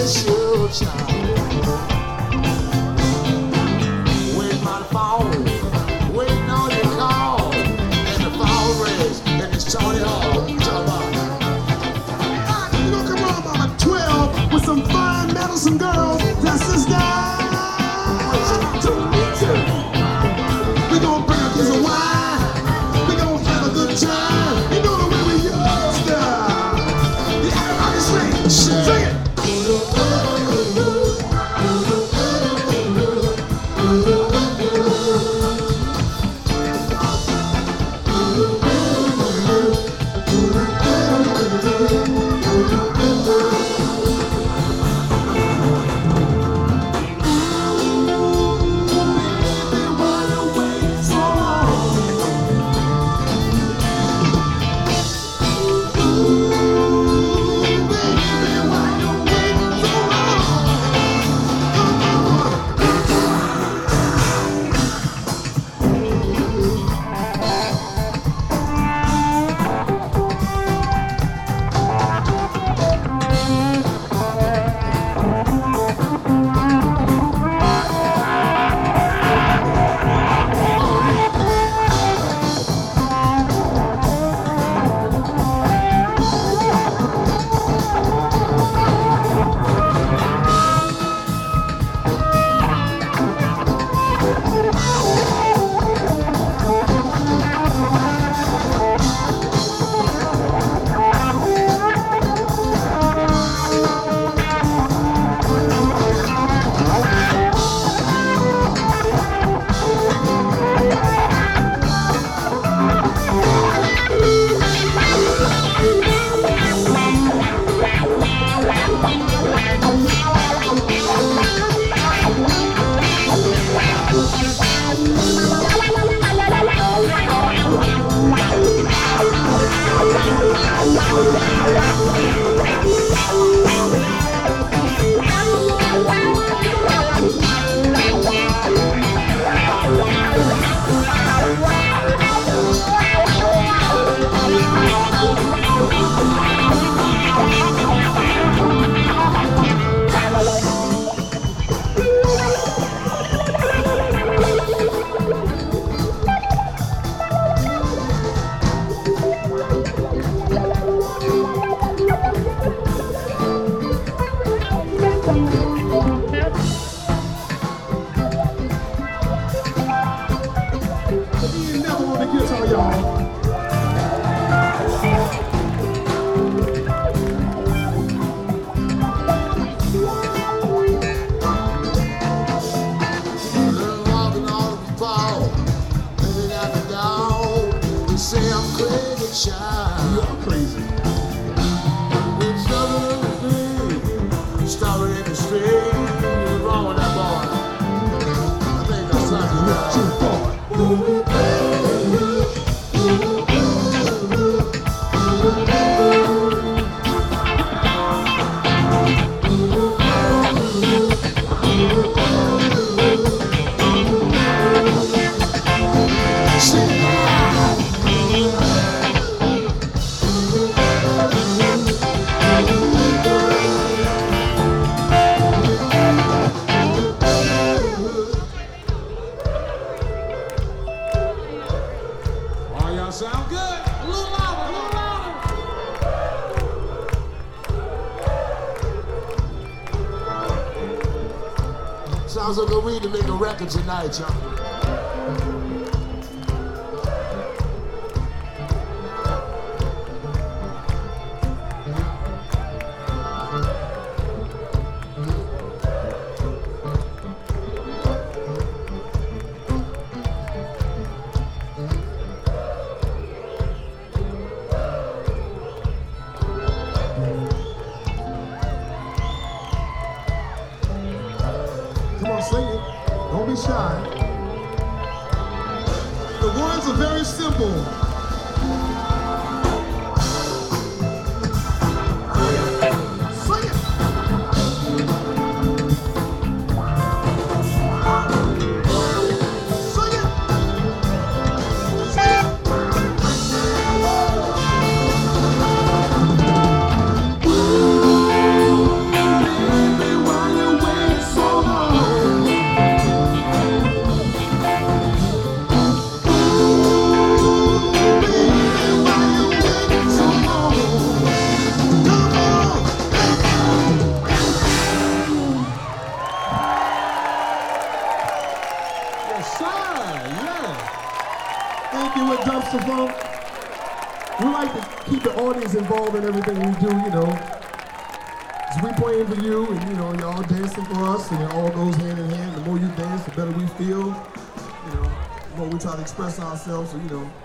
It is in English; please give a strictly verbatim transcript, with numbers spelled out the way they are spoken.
miss you, child. Waiting on the phone, waiting on your call, and the phone rings, and it's Tony Hawk. Talk about it. You know, come on, I'm a twelve with some fine medicine girls. That's the style. We gon' bring a piece of wine. We gon' have a good time. You know the way we used to. Yeah, everybody sing, sing it. Sounds like a way to make a record tonight, y'all. Come on, sing it. Don't be shy. The words are very simple. Sing it. Sing it. Sing it. saxophone? We like to keep the audience involved in everything we do, you know. So we playing for you, and you know, y'all dancing for us, and it all goes hand in hand. The more you dance, the better we feel. You know, the more we try to express ourselves, so you know.